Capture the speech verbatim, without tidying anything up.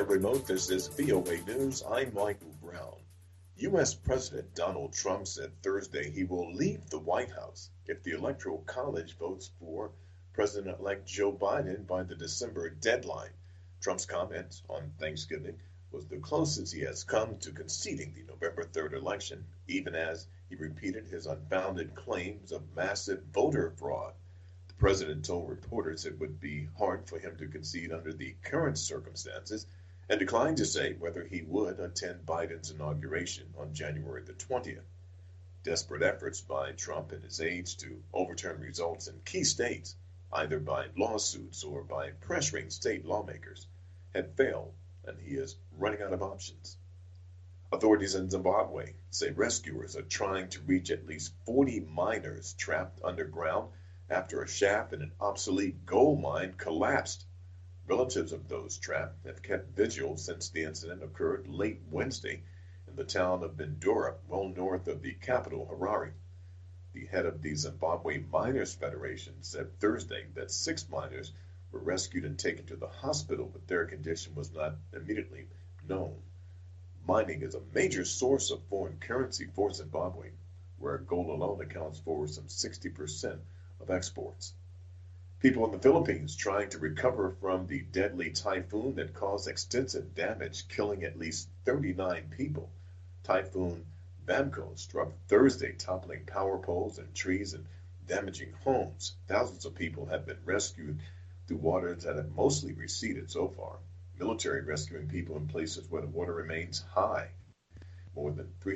remote, this is V O A News. I'm Michael Brown. U S. President Donald Trump said Thursday he will leave the White House if the Electoral College votes for President-elect Joe Biden by the December deadline. Trump's comment on Thanksgiving was the closest he has come to conceding the November third election, even as he repeated his unfounded claims of massive voter fraud. The president told reporters it would be hard for him to concede under the current circumstances and declined to say whether he would attend Biden's inauguration on January the twentieth. Desperate efforts by Trump and his aides to overturn results in key states, either by lawsuits or by pressuring state lawmakers, had failed, and he is running out of options. Authorities in Zimbabwe say rescuers are trying to reach at least forty miners trapped underground after a shaft in an obsolete gold mine collapsed. Relatives of those trapped have kept vigil since the incident occurred late Wednesday in the town of Bindura, well north of the capital, Harare. The head of the Zimbabwe Miners Federation said Thursday that six miners were rescued and taken to the hospital, but their condition was not immediately known. Mining is a major source of foreign currency for Zimbabwe, where gold alone accounts for some sixty percent of exports. People in the Philippines trying to recover from the deadly typhoon that caused extensive damage, killing at least thirty-nine people. Typhoon Bamco struck Thursday, toppling power poles and trees and damaging homes. Thousands of people have been rescued through waters that have mostly receded so far. Military rescuing people in places where the water remains high. More than three